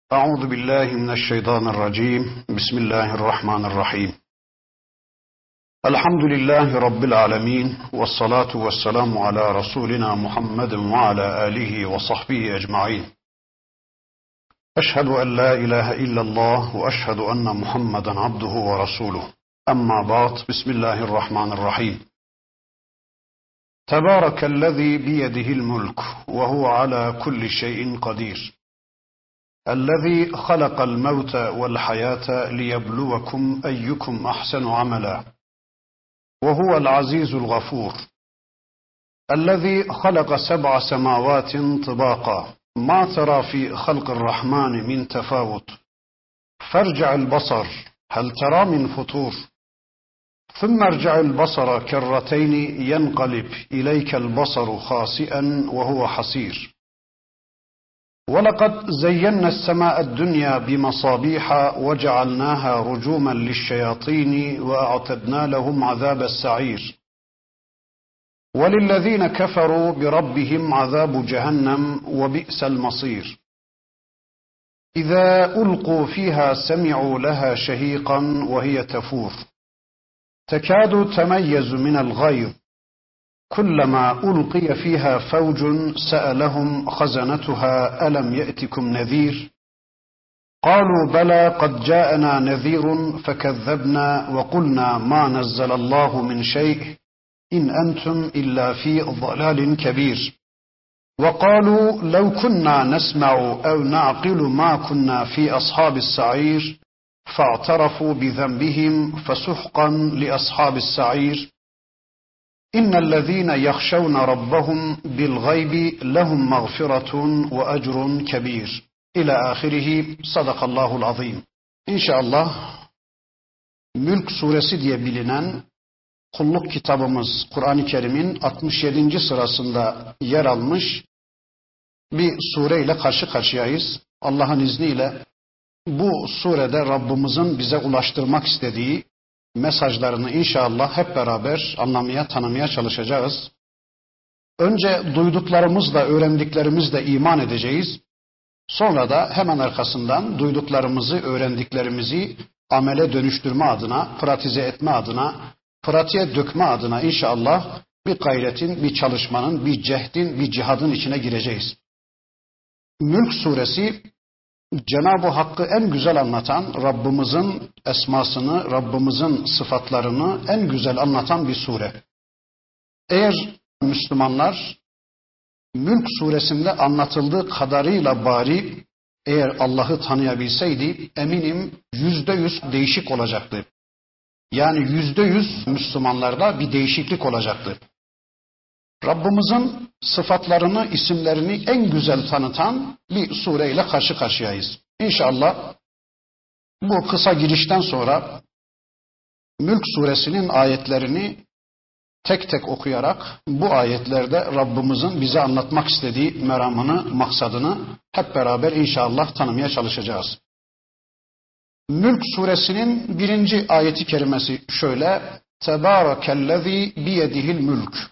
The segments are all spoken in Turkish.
أعوذ بالله من الشيطان الرجيم بسم الله الرحمن الرحيم الحمد لله رب العالمين والصلاة والسلام على رسولنا محمد وعلى آله وصحبه أجمعين أشهد أن لا إله إلا الله وأشهد أن محمدا عبده ورسوله أما بعد بسم الله الرحمن الرحيم تبارك الذي بيده الملك وهو على كل شيء قدير الذي خلق الموت والحياة ليبلوكم أيكم أحسن عملا وهو العزيز الغفور الذي خلق 7 سماوات طباقا ما ترى في خلق الرحمن من تفاوت فارجع البصر هل ترى من فطور ثم ارجع البصر كرتين ينقلب إليك البصر خاسئا وهو حسير ولقد زينا السماء الدنيا بمصابيح وجعلناها رجوما للشياطين وأعتدنا لهم عذاب السعير وللذين كفروا بربهم عذاب جهنم وبئس المصير إذا ألقوا فيها سمعوا لها شهيقا وهي تفور تكاد تميز من الغيظ كلما ألقي فيها فوج سألهم خزنتها ألم يأتكم نذير قالوا بلى قد جاءنا نذير فكذبنا وقلنا ما نزل الله من شيء إن أنتم إلا في ضلال كبير وقالوا لو كنا نسمع أو نعقل ما كنا في أصحاب السعير فاعترفوا بذنبهم فسحقا لأصحاب السعير إن الذين يخشون ربهم بالغيب لهم مغفرة وأجر كبير إلى آخره صدق Allahul azim. İnşallah Mülk suresi diye bilinen kulluk kitabımız Kur'an-ı Kerim'in 67. sırasında yer almış bir sureyle karşı karşıyayız. Allah'ın izniyle bu surede Rabbimizin bize ulaştırmak istediği mesajlarını inşallah hep beraber anlamaya, tanımaya çalışacağız. Önce duyduklarımızla, öğrendiklerimizle iman edeceğiz. Sonra da hemen arkasından duyduklarımızı, öğrendiklerimizi amele dönüştürme adına, pratize etme adına, pratiğe dökme adına inşallah bir gayretin, bir çalışmanın, bir cehdin, bir cihadın içine gireceğiz. Mülk suresi Cenab-ı Hakk'ı en güzel anlatan, Rabbimizin esmasını, Rabbimizin sıfatlarını en güzel anlatan bir sure. Eğer Müslümanlar Mülk suresinde anlatıldığı kadarıyla bari eğer Allah'ı tanıyabilseydi eminim %100 değişik olacaktı. Yani %100 Müslümanlarda bir değişiklik olacaktı. Rabbimizin sıfatlarını, isimlerini en güzel tanıtan bir sureyle karşı karşıyayız. İnşallah bu kısa girişten sonra Mülk suresinin ayetlerini tek tek okuyarak bu ayetlerde Rabbimizin bize anlatmak istediği meramını, maksadını hep beraber inşallah tanımaya çalışacağız. Mülk suresinin 1. ayeti kerimesi şöyle: Tebârekellezî biyedihil mülk.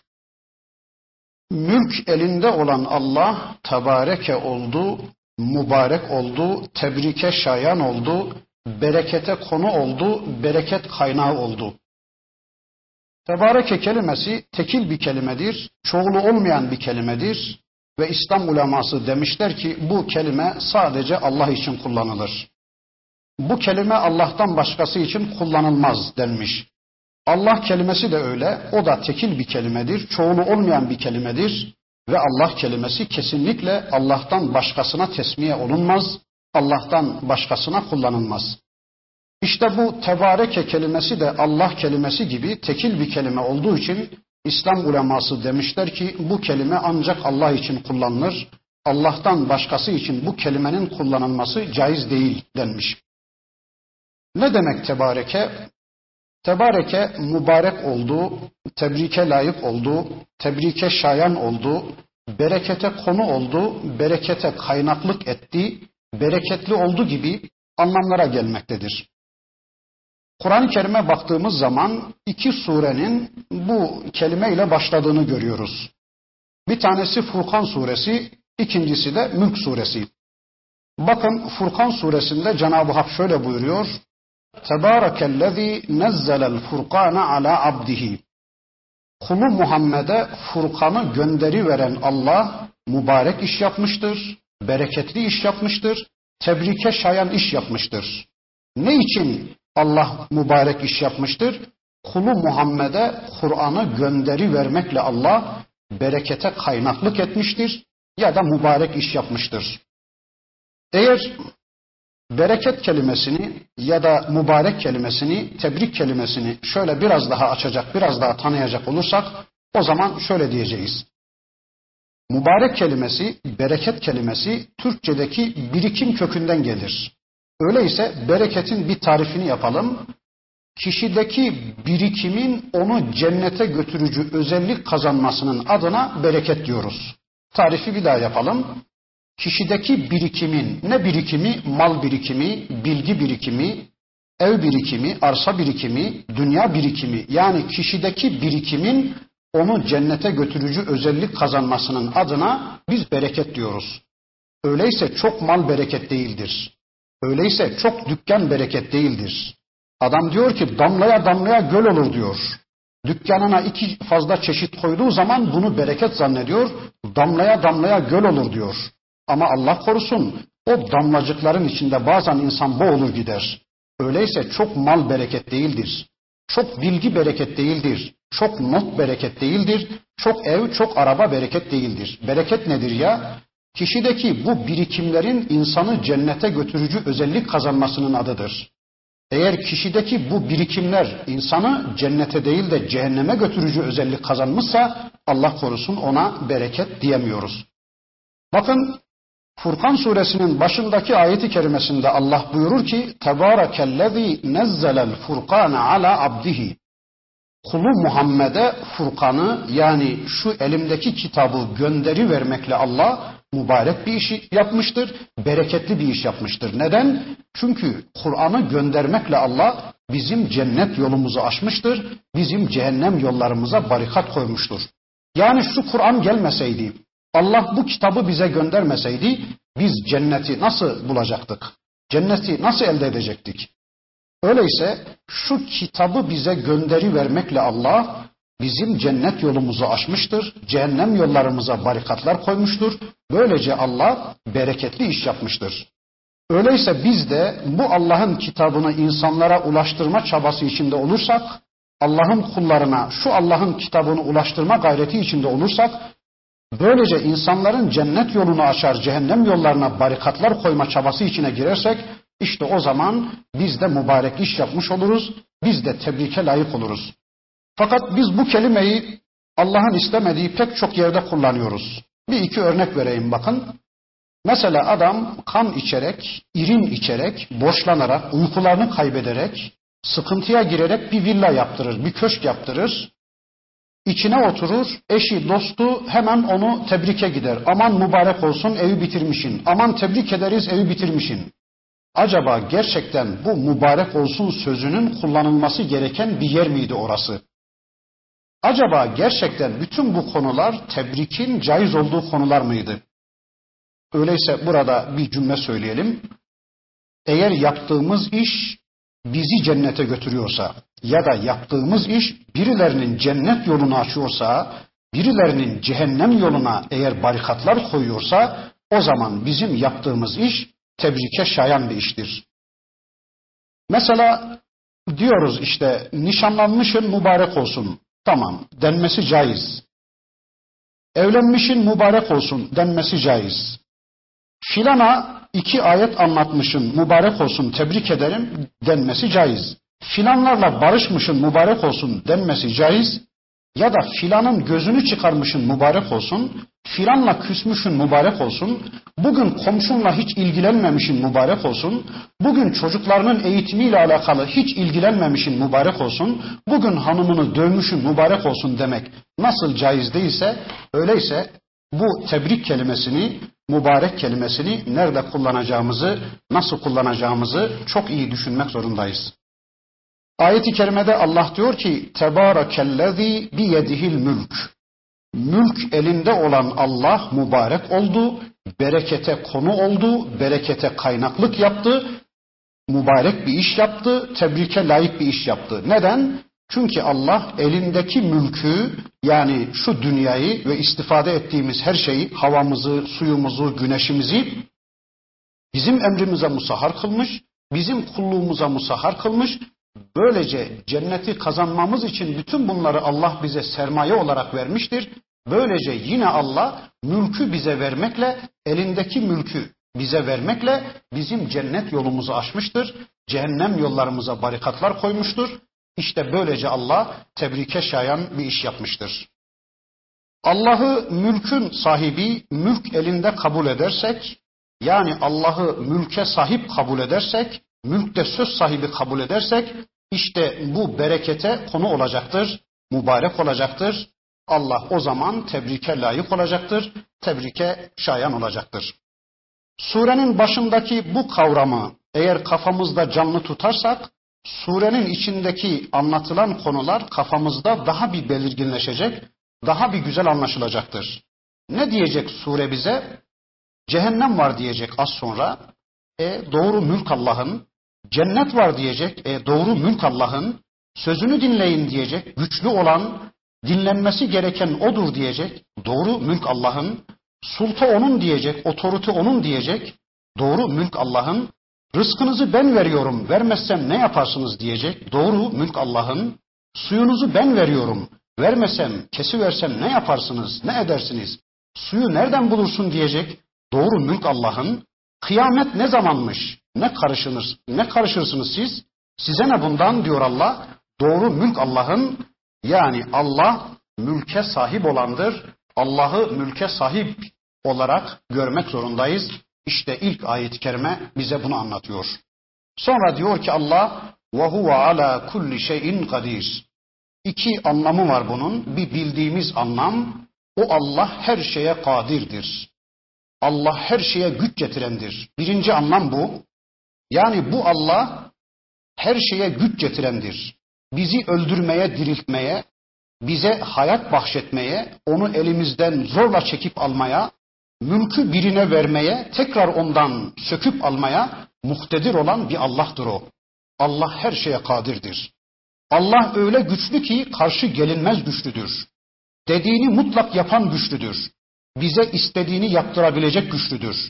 Mülk elinde olan Allah tebareke oldu, mübarek oldu, tebrike şayan oldu, berekete konu oldu, bereket kaynağı oldu. Tebareke kelimesi tekil bir kelimedir, çoğulu olmayan bir kelimedir ve İslam uleması demişler ki bu kelime sadece Allah için kullanılır. Bu kelime Allah'tan başkası için kullanılmaz denmiş. Allah kelimesi de öyle, o da tekil bir kelimedir, çoğulu olmayan bir kelimedir ve Allah kelimesi kesinlikle Allah'tan başkasına tesmiye olunmaz, Allah'tan başkasına kullanılmaz. İşte bu tebareke kelimesi de Allah kelimesi gibi tekil bir kelime olduğu için İslam uleması demişler ki bu kelime ancak Allah için kullanılır, Allah'tan başkası için bu kelimenin kullanılması caiz değil denmiş. Ne demek tebareke? Tebareke mübarek oldu, tebrike layık oldu, tebrike şayan oldu, berekete konu oldu, berekete kaynaklık etti, bereketli oldu gibi anlamlara gelmektedir. Kur'an-ı Kerim'e baktığımız zaman 2 surenin bu kelimeyle başladığını görüyoruz. Bir tanesi Furkan suresi, ikincisi de Mülk suresi. Bakın Furkan suresinde Cenab-ı Hak şöyle buyuruyor. Tebârekellezî nezzelel furkâne alâ abdihi. Kulu Muhammed'e Furkan'ı gönderiveren Allah mübarek iş yapmıştır, bereketli iş yapmıştır, tebrike şayan iş yapmıştır. Ne için Allah mübarek iş yapmıştır? Kulu Muhammed'e Kur'an'ı gönderivermekle Allah berekete kaynaklık etmiştir ya da mübarek iş yapmıştır. Eğer bereket kelimesini ya da mübarek kelimesini, tebrik kelimesini şöyle biraz daha açacak, biraz daha tanıyacak olursak o zaman şöyle diyeceğiz. Mübarek kelimesi, bereket kelimesi Türkçedeki birikim kökünden gelir. Öyleyse bereketin bir tarifini yapalım. Kişideki birikimin onu cennete götürücü özellik kazanmasının adına bereket diyoruz. Tarifi bir daha yapalım. Kişideki birikimin, ne birikimi? Mal birikimi, bilgi birikimi, ev birikimi, arsa birikimi, dünya birikimi. Yani kişideki birikimin onu cennete götürücü özellik kazanmasının adına biz bereket diyoruz. Öyleyse çok mal bereket değildir. Öyleyse çok dükkan bereket değildir. Adam diyor ki damlaya damlaya göl olur diyor. Dükkanına 2 fazla çeşit koyduğu zaman bunu bereket zannediyor. Damlaya damlaya göl olur diyor. Ama Allah korusun o damlacıkların içinde bazen insan boğulur gider. Öyleyse çok mal bereket değildir. Çok bilgi bereket değildir. Çok not bereket değildir. Çok ev, çok araba bereket değildir. Bereket nedir ya? Kişideki bu birikimlerin insanı cennete götürücü özellik kazanmasının adıdır. Eğer kişideki bu birikimler insanı cennete değil de cehenneme götürücü özellik kazanmışsa Allah korusun ona bereket diyemiyoruz. Bakın Furkan suresinin başındaki ayeti kerimesinde Allah buyurur ki Tebârekellezî nezzelel furkâne alâ abdihi. Kulu Muhammed'e Furkan'ı yani şu elimdeki kitabı gönderi vermekle Allah mübarek bir iş yapmıştır, bereketli bir iş yapmıştır. Neden? Çünkü Kur'an'ı göndermekle Allah bizim cennet yolumuzu açmıştır, bizim cehennem yollarımıza barikat koymuştur. Yani şu Kur'an gelmeseydi, Allah bu kitabı bize göndermeseydi biz cenneti nasıl bulacaktık? Cenneti nasıl elde edecektik? Öyleyse şu kitabı bize gönderi vermekle Allah bizim cennet yolumuzu açmıştır, cehennem yollarımıza barikatlar koymuştur. Böylece Allah bereketli iş yapmıştır. Öyleyse biz de bu Allah'ın kitabını insanlara ulaştırma çabası içinde olursak, Allah'ın kullarına şu Allah'ın kitabını ulaştırma gayreti içinde olursak, böylece insanların cennet yolunu açar, cehennem yollarına barikatlar koyma çabası içine girersek, işte o zaman biz de mübarek iş yapmış oluruz, biz de tebrike layık oluruz. Fakat biz bu kelimeyi Allah'ın istemediği pek çok yerde kullanıyoruz. Bir iki örnek vereyim bakın. Mesela adam kan içerek, irin içerek, borçlanarak, uykularını kaybederek, sıkıntıya girerek bir villa yaptırır, bir köşk yaptırır. İçine oturur, eşi, dostu hemen onu tebrike gider. Aman mübarek olsun evi bitirmişin, aman tebrik ederiz evi bitirmişin. Acaba gerçekten bu mübarek olsun sözünün kullanılması gereken bir yer miydi orası? Acaba gerçekten bütün bu konular tebrikin caiz olduğu konular mıydı? Öyleyse burada bir cümle söyleyelim. Eğer yaptığımız iş bizi cennete götürüyorsa ya da yaptığımız iş birilerinin cennet yolunu açıyorsa, birilerinin cehennem yoluna eğer barikatlar koyuyorsa o zaman bizim yaptığımız iş tebrike şayan bir iştir. Mesela diyoruz işte nişanlanmışın mübarek olsun. Tamam denmesi caiz. Evlenmişin mübarek olsun denmesi caiz. Filana 2 ayet anlatmışın mübarek olsun tebrik ederim denmesi caiz. Filanlarla barışmışın mübarek olsun denmesi caiz. Ya da filanın gözünü çıkarmışın mübarek olsun, filanla küsmüşün mübarek olsun, bugün komşunla hiç ilgilenmemişin mübarek olsun, bugün çocuklarının eğitimiyle alakalı hiç ilgilenmemişin mübarek olsun, bugün hanımını dövmüşün mübarek olsun demek nasıl caiz değilse, öyleyse bu tebrik kelimesini, mübarek kelimesini nerede kullanacağımızı, nasıl kullanacağımızı çok iyi düşünmek zorundayız. Ayet-i kerimede Allah diyor ki Tebârekellezî biyedihil mülk. Mülk elinde olan Allah mübarek oldu. berekete konu oldu, berekete kaynaklık yaptı, mübarek bir iş yaptı, tebrike layık bir iş yaptı. Neden? Çünkü Allah elindeki mülkü, yani şu dünyayı ve istifade ettiğimiz her şeyi, havamızı, suyumuzu, güneşimizi bizim emrimize musahhar kılmış, bizim kulluğumuza musahhar kılmış. Böylece cenneti kazanmamız için bütün bunları Allah bize sermaye olarak vermiştir. Böylece yine Allah mülkü bize vermekle, elindeki mülkü bize vermekle bizim cennet yolumuzu açmıştır. Cehennem yollarımıza barikatlar koymuştur. İşte böylece Allah tebrike şayan bir iş yapmıştır. Allah'ı mülkün sahibi, mülk elinde kabul edersek, yani Allah'ı mülke sahip kabul edersek, mülkte söz sahibi kabul edersek, işte bu berekete konu olacaktır, mübarek olacaktır. Allah o zaman tebrike layık olacaktır, tebrike şayan olacaktır. Surenin başındaki bu kavramı eğer kafamızda canlı tutarsak, surenin içindeki anlatılan konular kafamızda daha bir belirginleşecek, daha bir güzel anlaşılacaktır. Ne diyecek sure bize? Cehennem var diyecek az sonra. Doğru mülk Allah'ın. Cennet var diyecek. Doğru mülk Allah'ın. Sözünü dinleyin diyecek. Güçlü olan, dinlenmesi gereken odur diyecek. Doğru mülk Allah'ın. Sulta onun diyecek. Otorite onun diyecek. Doğru mülk Allah'ın. Rızkınızı ben veriyorum. Vermezsem ne yaparsınız diyecek. Doğru mülk Allah'ın. Suyunuzu ben veriyorum. Vermesem, kesiversem ne yaparsınız, ne edersiniz? Suyu nereden bulursun diyecek. Doğru mülk Allah'ın. Kıyamet ne zamanmış? Ne karışırsınız siz? Size ne bundan diyor Allah. Doğru mülk Allah'ın. Yani Allah mülke sahip olandır. Allah'ı mülke sahip olarak görmek zorundayız. İşte ilk ayet-i kerime bize bunu anlatıyor. Sonra diyor ki Allah وَهُوَ عَلَى كُلِّ شَيْءٍ قَدِيرٍ. İki anlamı var bunun. Bir bildiğimiz anlam, o Allah her şeye kadirdir. Allah her şeye güç getirendir. Birinci anlam bu. Yani bu Allah her şeye güç getirendir. Bizi öldürmeye, diriltmeye, bize hayat bahşetmeye, onu elimizden zorla çekip almaya, mülkü birine vermeye, tekrar ondan söküp almaya muhtedir olan bir Allah'tır o. Allah her şeye kadirdir. Allah öyle güçlü ki karşı gelinmez güçlüdür. Dediğini mutlak yapan güçlüdür. Bize istediğini yaptırabilecek güçlüdür.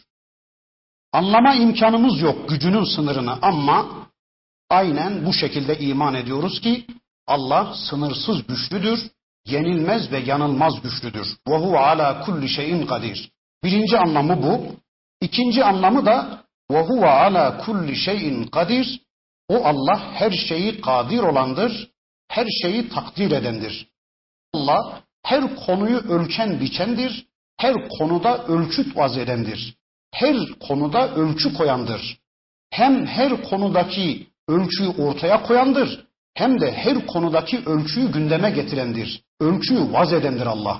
Anlama imkanımız yok gücünün sınırını ama aynen bu şekilde iman ediyoruz ki Allah sınırsız güçlüdür, yenilmez ve yanılmaz güçlüdür. وَهُوَ عَلَى كُلِّ شَيْءٍ قَدِيرٍ. Birinci anlamı bu. İkinci anlamı da وَهُوَ عَلَى كُلِّ شَيْءٍ قَدِيرٍ. O Allah her şeyi kadir olandır, her şeyi takdir edendir. Allah her konuyu ölçen biçendir, her konuda ölçüt vaz edendir. Her konuda ölçü koyandır. Hem her konudaki ölçüyü ortaya koyandır, hem de her konudaki ölçüyü gündeme getirendir. Ölçüyü vaz edendir Allah.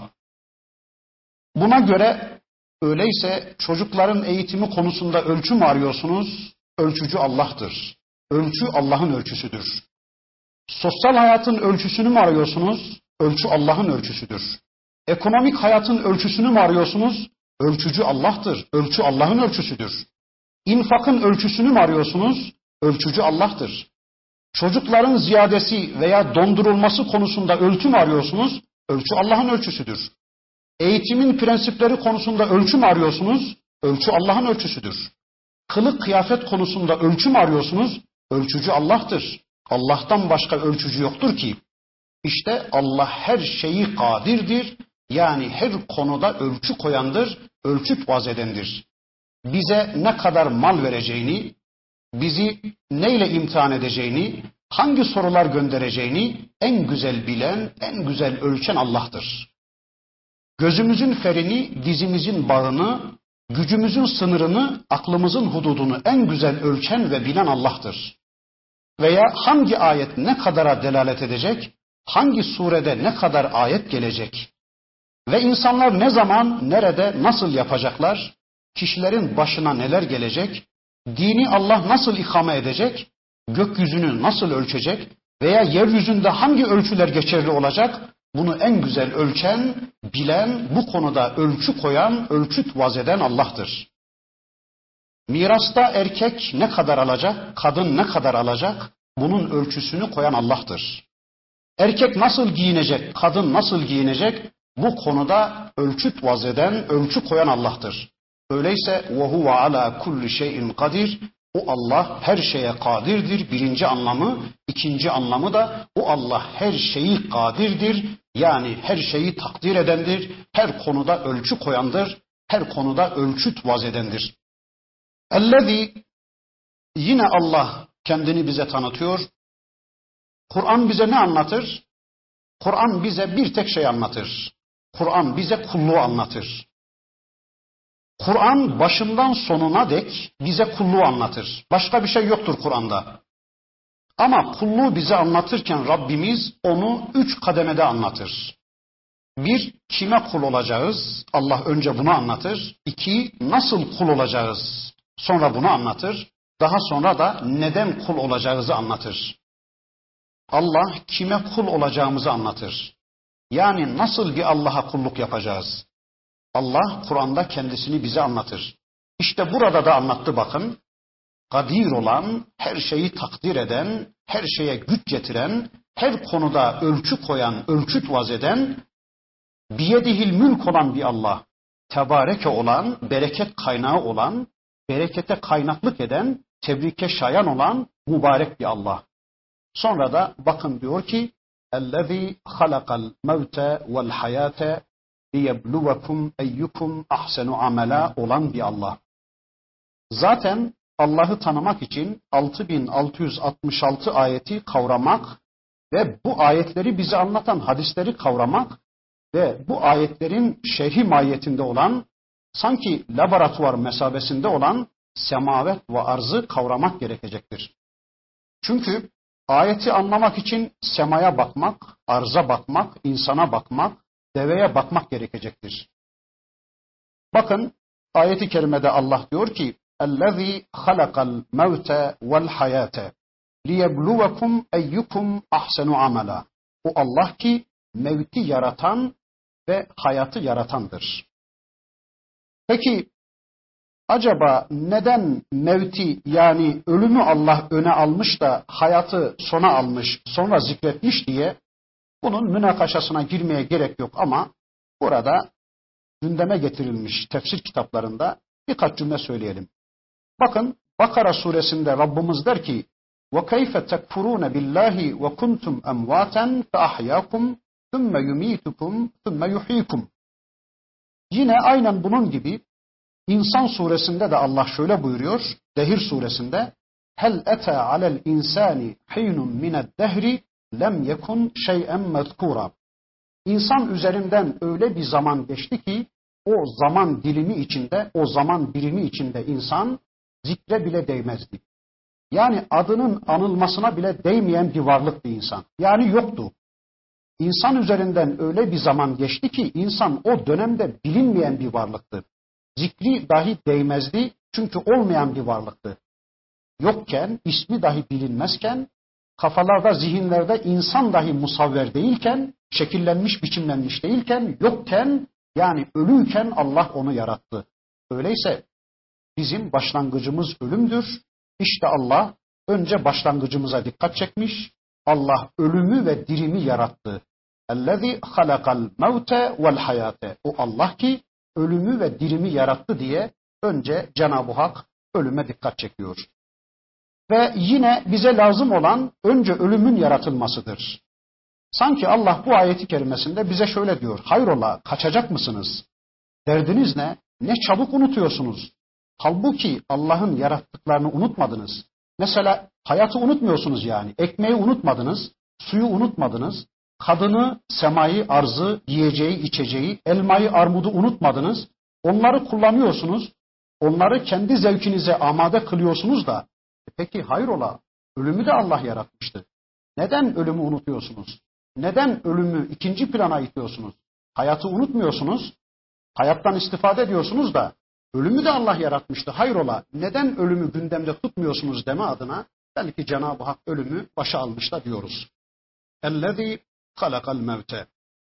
Buna göre öyleyse çocukların eğitimi konusunda ölçü mü arıyorsunuz? Ölçücü Allah'tır. Ölçü Allah'ın ölçüsüdür. Sosyal hayatın ölçüsünü mü arıyorsunuz? Ölçü Allah'ın ölçüsüdür. Ekonomik hayatın ölçüsünü mü arıyorsunuz? Ölçücü Allah'tır. Ölçü Allah'ın ölçüsüdür. İnfakın ölçüsünü mü arıyorsunuz? Ölçücü Allah'tır. Çocukların ziyadesi veya dondurulması konusunda ölçü mü arıyorsunuz? Ölçü Allah'ın ölçüsüdür. Eğitimin prensipleri konusunda ölçü mü arıyorsunuz? Ölçü Allah'ın ölçüsüdür. Kılık kıyafet konusunda ölçü mü arıyorsunuz? Ölçücü Allah'tır. Allah'tan başka ölçücü yoktur ki. İşte Allah her şeyi kadirdir. Yani her konuda ölçü koyandır, ölçüt vaz edendir. Bize ne kadar mal vereceğini, bizi neyle imtihan edeceğini, hangi sorular göndereceğini en güzel bilen, en güzel ölçen Allah'tır. Gözümüzün ferini, dizimizin bağını, gücümüzün sınırını, aklımızın hududunu en güzel ölçen ve bilen Allah'tır. Veya hangi ayet ne kadara delalet edecek, hangi surede ne kadar ayet gelecek ve insanlar ne zaman, nerede, nasıl yapacaklar, kişilerin başına neler gelecek, dini Allah nasıl ikame edecek, gökyüzünü nasıl ölçecek veya yeryüzünde hangi ölçüler geçerli olacak, Bunu en güzel ölçen, bilen, bu konuda ölçü koyan, ölçüt vaz eden Allah'tır. Mirasta erkek ne kadar alacak, kadın ne kadar alacak, bunun ölçüsünü koyan Allah'tır. Erkek nasıl giyinecek, kadın nasıl giyinecek, bu konuda ölçüt vaz eden, ölçü koyan Allah'tır. Öyleyse وَهُوَ عَلَى كُلِّ شَيْءٍ قَدِيرٍ. O Allah her şeye kadirdir. Birinci anlamı. İkinci anlamı da o Allah her şeyi kadirdir. Yani her şeyi takdir edendir. Her konuda ölçü koyandır. Her konuda ölçüt vaz edendir. اَلَّذ۪ي. Yine Allah kendini bize tanıtıyor. Kur'an bize ne anlatır? Kur'an bize bir tek şey anlatır. Kur'an bize kulluğu anlatır. Kur'an başından sonuna dek bize kulluğu anlatır. Başka bir şey yoktur Kur'an'da. Ama kulluğu bize anlatırken Rabbimiz onu 3 kademede anlatır. 1, kime kul olacağız? Allah önce bunu anlatır. 2, nasıl kul olacağız? Sonra bunu anlatır. Daha sonra da neden kul olacağımızı anlatır. Allah kime kul olacağımızı anlatır. Yani nasıl bir Allah'a kulluk yapacağız? Allah Kur'an'da kendisini bize anlatır. İşte burada da anlattı bakın. Kadir olan, her şeyi takdir eden, her şeye güç getiren, her konuda ölçü koyan, ölçüt vaz eden, biyedihil mülk olan bir Allah. Tebareke olan, bereket kaynağı olan, berekete kaynaklık eden, tebrike şayan olan mübarek bir Allah. Sonra da bakın diyor ki اَلَّذ۪ي خَلَقَ الْمَوْتَ وَالْحَيَاةَ لِيَبْلُوَكُمْ اَيُّكُمْ اَحْسَنُ عَمَلًا olan bir Allah. Zaten Allah'ı tanımak için 6666 ayeti kavramak ve bu ayetleri bize anlatan hadisleri kavramak ve bu ayetlerin şerhi mahiyetinde olan, sanki laboratuvar mesabesinde olan semavet ve arzı kavramak gerekecektir. Çünkü ayeti anlamak için semaya bakmak, arza bakmak, insana bakmak, deveye bakmak gerekecektir. Bakın ayeti kerimede Allah diyor ki اَلَّذ۪ي خَلَقَ الْمَوْتَ وَالْحَيَاةَ لِيَبْلُوَكُمْ اَيُّكُمْ اَحْسَنُ عَمَلًا. O Allah ki mevti yaratan ve hayatı yaratandır. Peki acaba neden mevti yani ölümü Allah öne almış da hayatı sona almış, sonra zikretmiş diye bunun münakaşasına girmeye gerek yok ama burada gündeme getirilmiş tefsir kitaplarında birkaç cümle söyleyelim. Bakın Bakara suresinde Rabbimiz der ki وَكَيْفَ تَكْفُرُونَ بِاللّٰهِ وَكُنْتُمْ اَمْوَاتًا فَأَحْيَاكُمْ ثُمَّ يُمِيتُكُمْ ثُمَّ يُحْيِيكُمْ. Yine aynen bunun gibi İnsan suresinde de Allah şöyle buyuruyor, Dehir suresinde هَلْ اَتَى عَلَى الْاِنْسَانِ حِينٌ مِنَ الدَّهْرِ لَمْ يَكُنْ شَيْئًا مَذْكُورًا. İnsan üzerinden öyle bir zaman geçti ki o zaman dilimi içinde, o zaman birimi içinde insan zikre bile değmezdi. Yani adının anılmasına bile değmeyen bir varlıktı insan. Yani yoktu. İnsan üzerinden öyle bir zaman geçti ki insan o dönemde bilinmeyen bir varlıktı. Zikri dahi değmezdi çünkü olmayan bir varlıktı. Yokken, ismi dahi bilinmezken, kafalarda, zihinlerde insan dahi musavver değilken, şekillenmiş, biçimlenmiş değilken, yokken, yani ölüyken Allah onu yarattı. Öyleyse bizim başlangıcımız ölümdür. İşte Allah önce başlangıcımıza dikkat çekmiş. Allah ölümü ve dirimi yarattı. اَلَّذ۪ي خَلَقَ الْمَوْتَ وَالْحَيَاةَ. O Allah ki ölümü ve dirimi yarattı diye önce Cenab-ı Hak ölüme dikkat çekiyor. Ve yine bize lazım olan önce ölümün yaratılmasıdır. Sanki Allah bu ayeti kerimesinde bize şöyle diyor. Hayrola kaçacak mısınız? Derdiniz ne? Ne çabuk unutuyorsunuz. Halbuki Allah'ın yarattıklarını unutmadınız. Mesela hayatı unutmuyorsunuz yani. Ekmeği unutmadınız, suyu unutmadınız. Kadını, semayı, arzı, yiyeceği, içeceği, elmayı, armudu unutmadınız. Onları kullanıyorsunuz. Onları kendi zevkinize amade kılıyorsunuz da. Peki hayrola? Ölümü de Allah yaratmıştı. Neden ölümü unutuyorsunuz? Neden ölümü ikinci plana itiyorsunuz? Hayatı unutmuyorsunuz. Hayattan istifade ediyorsunuz da ölümü de Allah yaratmıştı. Hayrola? Neden ölümü gündemde tutmuyorsunuz deme adına belki Cenab-ı Hak ölümü başa almış da diyoruz. اَلَّذ۪ي خَلَقَ الْمَوْتَ.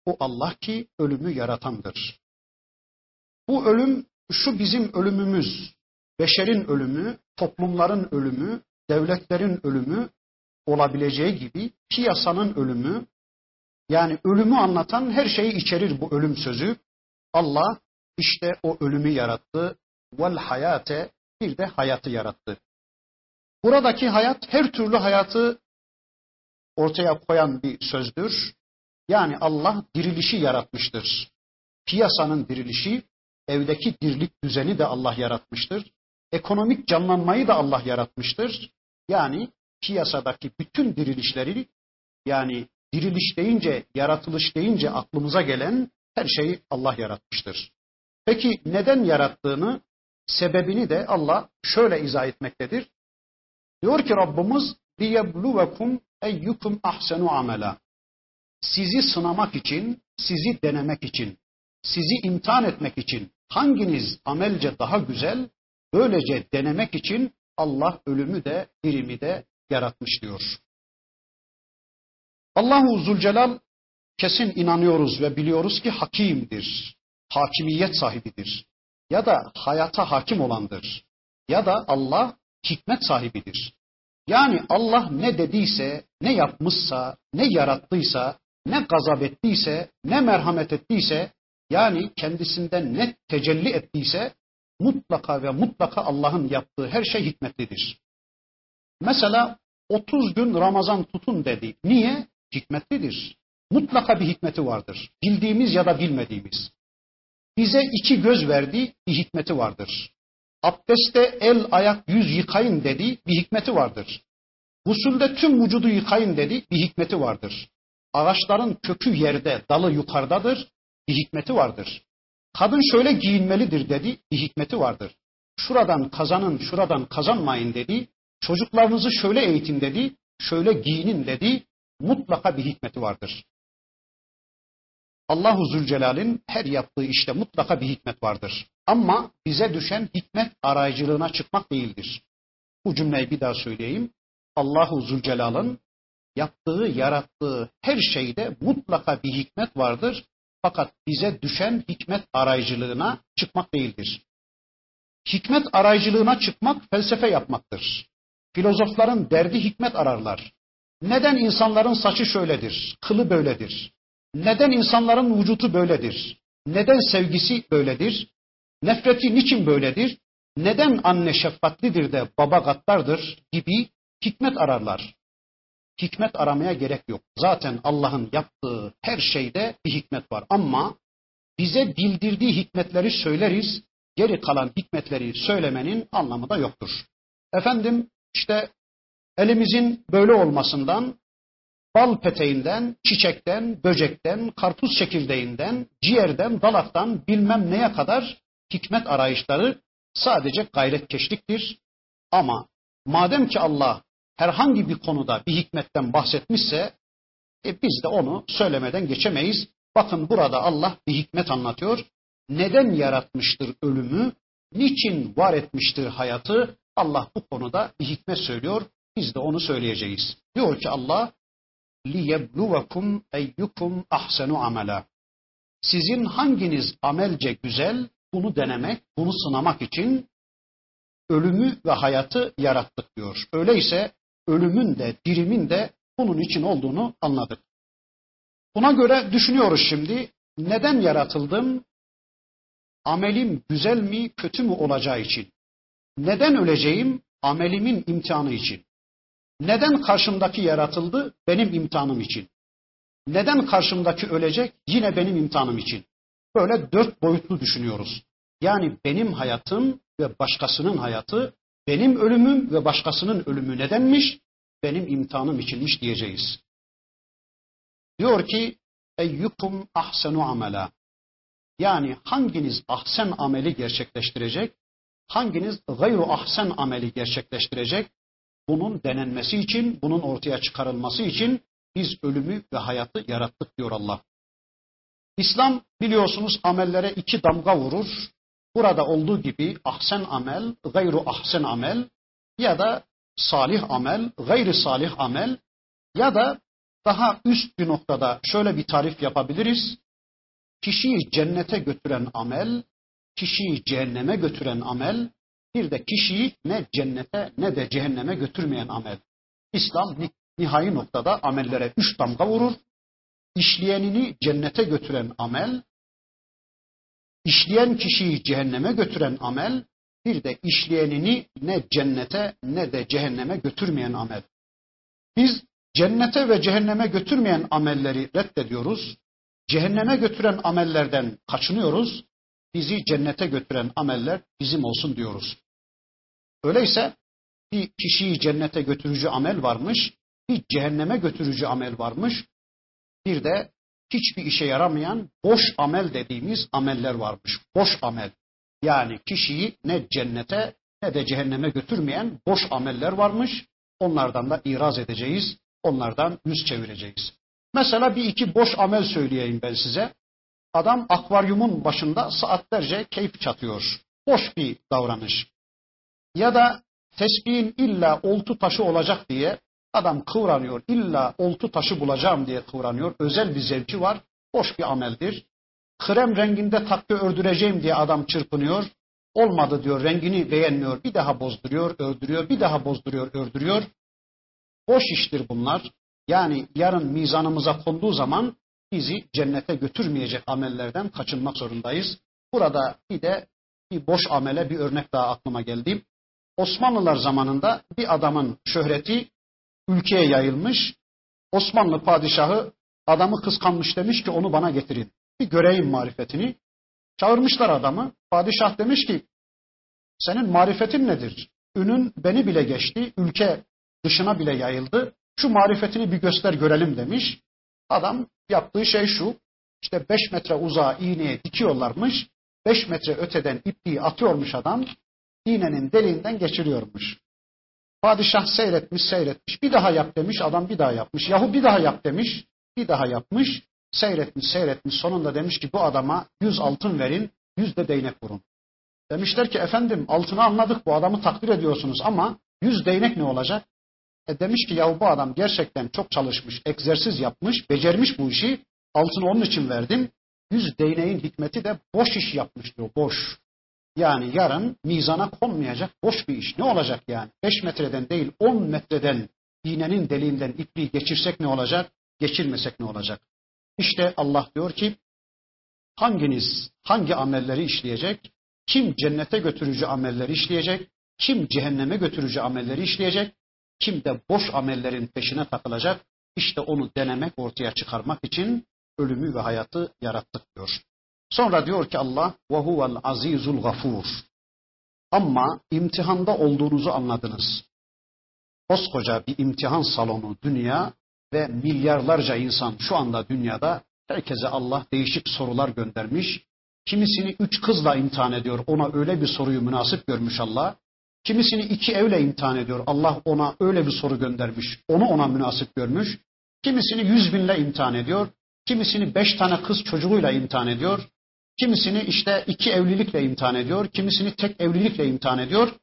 O Allah ki ölümü yaratandır. Bu ölüm şu bizim ölümümüz, beşerin ölümü, toplumların ölümü, devletlerin ölümü olabileceği gibi piyasanın ölümü, yani ölümü anlatan her şeyi içerir bu ölüm sözü. Allah işte o ölümü yarattı. Vel hayate, bir de hayatı yarattı. Buradaki hayat her türlü hayatı ortaya koyan bir sözdür. Yani Allah dirilişi yaratmıştır. Piyasanın dirilişi, evdeki dirlik düzeni de Allah yaratmıştır. Ekonomik canlanmayı da Allah yaratmıştır. Yani piyasadaki bütün dirilişleri, yani diriliş deyince, yaratılış deyince aklımıza gelen her şeyi Allah yaratmıştır. Peki neden yarattığını, sebebini de Allah şöyle izah etmektedir. Diyor ki Rabbimiz liyebluvekum eyyukum ahsenu amela. Sizi sınamak için, sizi denemek için, sizi imtihan etmek için hanginiz amelce daha güzel, böylece denemek için Allah ölümü de dirimi de yaratmış diyor. Allahu Zülcelal kesin inanıyoruz ve biliyoruz ki hakimdir, hakimiyet sahibidir ya da hayata hakim olandır ya da Allah hikmet sahibidir. Yani Allah ne dediyse, ne yapmışsa, ne yarattıysa, ne gazap ettiyse, ne merhamet ettiyse, yani kendisinden ne tecelli ettiyse mutlaka ve mutlaka Allah'ın yaptığı her şey hikmetlidir. Mesela 30 gün Ramazan tutun dedi. Niye? Hikmetlidir. Mutlaka bir hikmeti vardır. Bildiğimiz ya da bilmediğimiz. Bize 2 göz verdi, bir hikmeti vardır. Abdestte el, ayak, yüz yıkayın dedi, bir hikmeti vardır. Gusülde tüm vücudu yıkayın dedi, bir hikmeti vardır. Ağaçların kökü yerde, dalı yukarıdadır, bir hikmeti vardır. Kadın şöyle giyinmelidir dedi, bir hikmeti vardır. Şuradan kazanın, şuradan kazanmayın dedi, çocuklarınızı şöyle eğitin dedi, şöyle giyinin dedi, mutlaka bir hikmeti vardır. Allahu Zülcelal'in her yaptığı işte mutlaka bir hikmet vardır. Ama bize düşen hikmet arayıcılığına çıkmak değildir. Bu cümleyi bir daha söyleyeyim. Allahu Zülcelal'ın yaptığı, yarattığı her şeyde mutlaka bir hikmet vardır. Fakat bize düşen hikmet arayıcılığına çıkmak değildir. Hikmet arayıcılığına çıkmak felsefe yapmaktır. Filozofların derdi hikmet ararlar. Neden insanların saçı şöyledir, kılı böyledir? Neden insanların vücudu böyledir? Neden sevgisi böyledir? Nefreti niçin böyledir? Neden anne şefkatlidir de baba gaddardır gibi hikmet ararlar. Hikmet aramaya gerek yok. Zaten Allah'ın yaptığı her şeyde bir hikmet var. Ama bize bildirdiği hikmetleri söyleriz, geri kalan hikmetleri söylemenin anlamı da yoktur. Efendim işte elimizin böyle olmasından, bal peteğinden, çiçekten, böcekten, karpuz çekirdeğinden, ciğerden, dalaktan bilmem neye kadar hikmet arayışları sadece gayretkeşliktir. Ama madem ki Allah herhangi bir konuda bir hikmetten bahsetmişse biz de onu söylemeden geçemeyiz. Bakın burada Allah bir hikmet anlatıyor. Neden yaratmıştır ölümü? Niçin var etmiştir hayatı? Allah bu konuda bir hikmet söylüyor. Biz de onu söyleyeceğiz. Diyor ki Allah liyebluvekum eyyukum ahsenu amela. Sizin hanginiz amelce güzel, bunu denemek, bunu sınamak için ölümü ve hayatı yarattık diyor. Öyleyse ölümün de dirimin de bunun için olduğunu anladık. Buna göre düşünüyoruz şimdi. Neden yaratıldım? Amelim güzel mi, kötü mü olacağı için. Neden öleceğim? Amelimin imtihanı için. Neden karşımdaki yaratıldı? Benim imtihanım için. Neden karşımdaki ölecek? Yine benim imtihanım için. Böyle 4 boyutlu düşünüyoruz. Yani benim hayatım ve başkasının hayatı, benim ölümüm ve başkasının ölümü nedenmiş? Benim imtihanım içinmiş diyeceğiz. Diyor ki eyyukum ahsenu amela. Yani hanginiz ahsen ameli gerçekleştirecek? Hanginiz gayru ahsen ameli gerçekleştirecek? Bunun denenmesi için, bunun ortaya çıkarılması için biz ölümü ve hayatı yarattık diyor Allah. İslam biliyorsunuz amellere 2 damga vurur. Burada olduğu gibi ahsen amel, gayru ahsen amel ya da salih amel, gayri salih amel ya da daha üst bir noktada şöyle bir tarif yapabiliriz. Kişiyi cennete götüren amel, kişiyi cehenneme götüren amel, bir de kişiyi ne cennete ne de cehenneme götürmeyen amel. İslam nihai noktada amellere 3 damga vurur. İşleyenini cennete götüren amel, işleyen kişiyi cehenneme götüren amel, bir de işleyenini ne cennete ne de cehenneme götürmeyen amel. Biz cennete ve cehenneme götürmeyen amelleri reddediyoruz. Cehenneme götüren amellerden kaçınıyoruz. Bizi cennete götüren ameller bizim olsun diyoruz. Öyleyse bir kişiyi cennete götürücü amel varmış, bir cehenneme götürücü amel varmış, bir de hiçbir işe yaramayan boş amel dediğimiz ameller varmış. Boş amel. Yani kişiyi ne cennete ne de cehenneme götürmeyen boş ameller varmış. Onlardan da iraz edeceğiz. Onlardan yüz çevireceğiz. Mesela bir iki boş amel söyleyeyim ben size. Adam akvaryumun başında saatlerce keyif çatıyor. Boş bir davranış. Ya da tesbihin illa oltu taşı olacak diye adam kıvranıyor. İlla oltu taşı bulacağım diye kıvranıyor. Özel bir zevki var. Boş bir ameldir. Krem renginde takı ördüreceğim diye adam çırpınıyor. Olmadı diyor, rengini beğenmiyor. Bir daha bozduruyor, ördürüyor. Bir daha bozduruyor, ördürüyor. Boş iştir bunlar. Yani yarın mizanımıza konduğu zaman bizi cennete götürmeyecek amellerden kaçınmak zorundayız. Burada bir de bir boş amele bir örnek daha aklıma geldi. Osmanlılar zamanında bir adamın şöhreti ülkeye yayılmış. Osmanlı padişahı adamı kıskanmış, demiş ki onu bana getirin. Bir göreyim marifetini. Çağırmışlar adamı. Padişah demiş ki senin marifetin nedir? Ünün beni bile geçti. Ülke dışına bile yayıldı. Şu marifetini bir göster görelim demiş. Adam yaptığı şey şu. İşte 5 metre uzağa iğneye dikiyorlarmış. 5 metre öteden ipliği atıyormuş adam. İğnenin deliğinden geçiriyormuş. Padişah seyretmiş seyretmiş. Bir daha yap demiş. Adam bir daha yapmış. Yahu bir daha yap demiş. Bir daha yapmış. Seyretmiş seyretmiş. Sonunda demiş ki bu adama 100 altın verin. 100 de değnek vurun. Demişler ki efendim altını anladık, bu adamı takdir ediyorsunuz ama 100 değnek ne olacak? Demiş ki yahu bu adam gerçekten çok çalışmış, egzersiz yapmış, becermiş bu işi. Altını onun için verdim. 100 değneğin hikmeti de boş iş yapmış diyor, boş. Yani yarın mizana konmayacak boş bir iş. Ne olacak yani? 5 metreden değil 10 metreden iğnenin deliğinden ipliği geçirsek ne olacak? Geçirmesek ne olacak? İşte Allah diyor ki hanginiz hangi amelleri işleyecek? Kim cennete götürücü amelleri işleyecek? Kim cehenneme götürücü amelleri işleyecek? Kim de boş amellerin peşine takılacak? İşte onu denemek, ortaya çıkarmak için ölümü ve hayatı yarattık diyor. Sonra diyor ki Allah وَهُوَ الْعَز۪يزُ الْغَفُورُ. Ama imtihanda olduğunuzu anladınız. Koskoca bir imtihan salonu dünya ve milyarlarca insan şu anda dünyada, herkese Allah değişik sorular göndermiş. Kimisini 3 kızla imtihan ediyor, ona öyle bir soruyu münasip görmüş Allah. Kimisini 2 evle imtihan ediyor, Allah ona öyle bir soru göndermiş, onu ona münasip görmüş. Kimisini 100 binle imtihan ediyor, kimisini 5 tane kız çocuğuyla imtihan ediyor. Kimisini işte 2 evlilikle imtihan ediyor, kimisini tek evlilikle imtihan ediyor.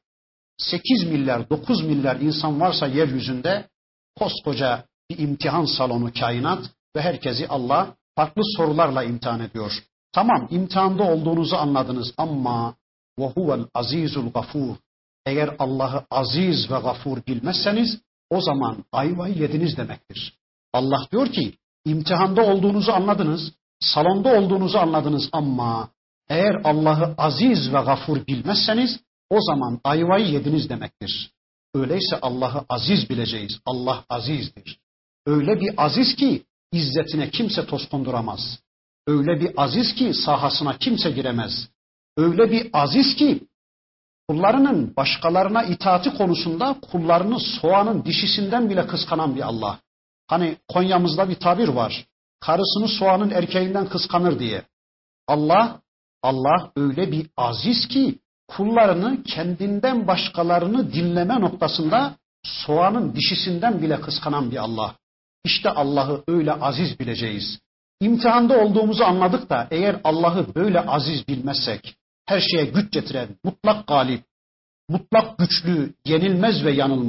8 milyar, 9 milyar insan varsa yeryüzünde koskoca bir imtihan salonu kainat ve herkesi Allah farklı sorularla imtihan ediyor. Tamam, imtihanda olduğunuzu anladınız ama وَهُوَ الْعَز۪يزُ الْغَفُورُ. Eğer Allah'ı aziz ve gafur bilmezseniz o zaman ayvayı yediniz demektir. Allah diyor ki imtihanda olduğunuzu anladınız, salonda olduğunuzu anladınız ama eğer Allah'ı aziz ve gafur bilmezseniz o zaman ayvayı yediniz demektir. Öyleyse Allah'ı aziz bileceğiz. Allah azizdir. Öyle bir aziz ki izzetine kimse toz konduramaz. Öyle bir aziz ki sahasına kimse giremez. Öyle bir aziz ki kullarının başkalarına itaati konusunda kullarını soğanın dişisinden bile kıskanan bir Allah. Hani Konya'mızda bir tabir var. Karısını soğanın erkeğinden kıskanır diye. Allah öyle bir aziz ki kullarını kendinden başkalarını dinleme noktasında soğanın dişisinden bile kıskanan bir Allah. İşte Allah'ı öyle aziz bileceğiz. İmtihanda olduğumuzu anladık da eğer Allah'ı böyle aziz bilmezsek, her şeye güç getiren, mutlak galip, mutlak güçlü, yenilmez ve yanılmaz,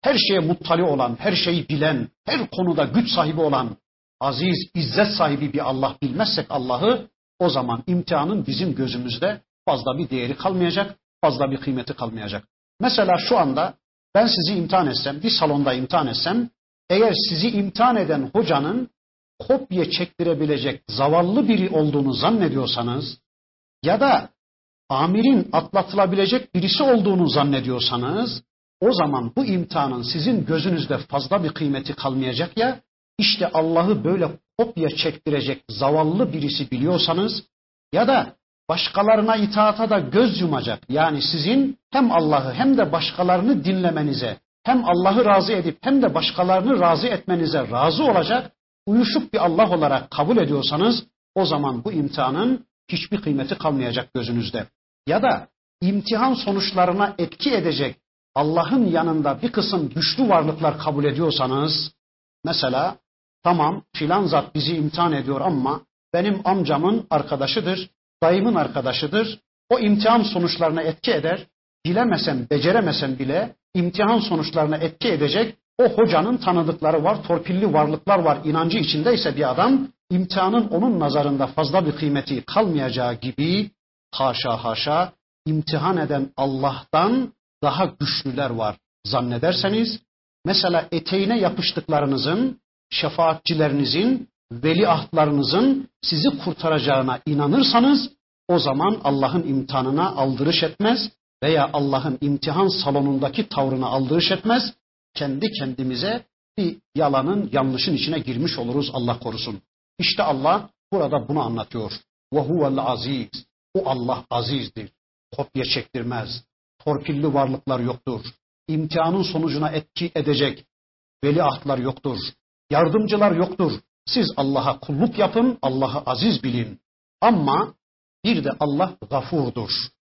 her şeye muttali olan, her şeyi bilen, her konuda güç sahibi olan, aziz, izzet sahibi bir Allah bilmezsek Allah'ı, o zaman imtihanın bizim gözümüzde fazla bir değeri kalmayacak, fazla bir kıymeti kalmayacak. Mesela şu anda ben sizi imtihan etsem, bir salonda imtihan etsem, eğer sizi imtihan eden hocanın kopya çektirebilecek zavallı biri olduğunu zannediyorsanız ya da amirin atlatılabilecek birisi olduğunu zannediyorsanız, o zaman bu imtihanın sizin gözünüzde fazla bir kıymeti kalmayacak ya, işte Allah'ı böyle kopya çektirecek zavallı birisi biliyorsanız ya da başkalarına itaata da göz yumacak, yani sizin hem Allah'ı hem de başkalarını dinlemenize, hem Allah'ı razı edip hem de başkalarını razı etmenize razı olacak, uyuşuk bir Allah olarak kabul ediyorsanız, o zaman bu imtihanın hiçbir kıymeti kalmayacak gözünüzde. Ya da imtihan sonuçlarına etki edecek Allah'ın yanında bir kısım güçlü varlıklar kabul ediyorsanız, mesela tamam filan zat bizi imtihan ediyor ama benim amcamın arkadaşıdır, dayımın arkadaşıdır, o imtihan sonuçlarına etki eder, bilemesem, beceremesem bile imtihan sonuçlarına etki edecek o hocanın tanıdıkları var, torpilli varlıklar var, inancı içindeyse bir adam, imtihanın onun nazarında fazla bir kıymeti kalmayacağı gibi, haşa haşa, imtihan eden Allah'tan daha güçlüler var zannederseniz, mesela eteğine yapıştıklarınızın, şefaatçilerinizin, veliahtlarınızın sizi kurtaracağına inanırsanız, o zaman Allah'ın imtihanına aldırış etmez veya Allah'ın imtihan salonundaki tavrına aldırış etmez, kendi kendimize bir yalanın, yanlışın içine girmiş oluruz, Allah korusun. İşte Allah burada bunu anlatıyor. وَهُوَ الْعَز۪يزِ O Allah azizdir, kopya çektirmez, torpilli varlıklar yoktur, imtihanın sonucuna etki edecek veliahtlar yoktur, yardımcılar yoktur. Siz Allah'a kulluk yapın, Allah'ı aziz bilin. Ama bir de Allah gafurdur.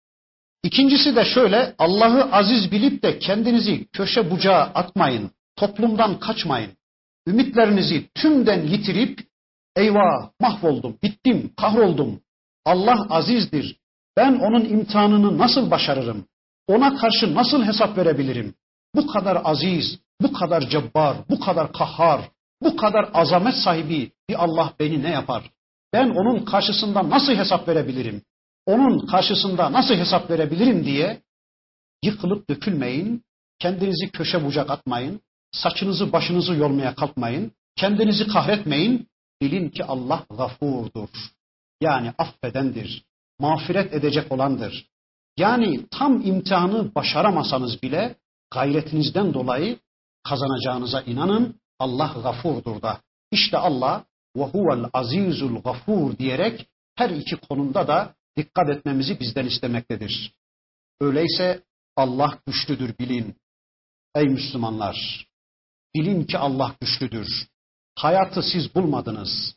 İkincisi de şöyle, Allah'ı aziz bilip de kendinizi köşe bucağa atmayın, toplumdan kaçmayın. Ümitlerinizi tümden yitirip, eyvah mahvoldum, bittim, kahroldum. Allah azizdir, ben onun imtihanını nasıl başarırım? Ona karşı nasıl hesap verebilirim? Bu kadar aziz, bu kadar cebbar, bu kadar kahhar, bu kadar azamet sahibi bir Allah beni ne yapar? Ben onun karşısında nasıl hesap verebilirim? Onun karşısında nasıl hesap verebilirim diye yıkılıp dökülmeyin, kendinizi köşe bucak atmayın, saçınızı başınızı yolmaya kalkmayın, kendinizi kahretmeyin, bilin ki Allah gafurdur. Yani affedendir, mağfiret edecek olandır. Yani tam imtihanı başaramasanız bile gayretinizden dolayı kazanacağınıza inanın, Allah gafurdur da. İşte Allah وَهُوَ الْعَز۪يزُ الْغَفُورُ diyerek her iki konumda da dikkat etmemizi bizden istemektedir. Öyleyse Allah güçlüdür bilin. Ey Müslümanlar! Bilin ki Allah güçlüdür. Hayatı siz bulmadınız.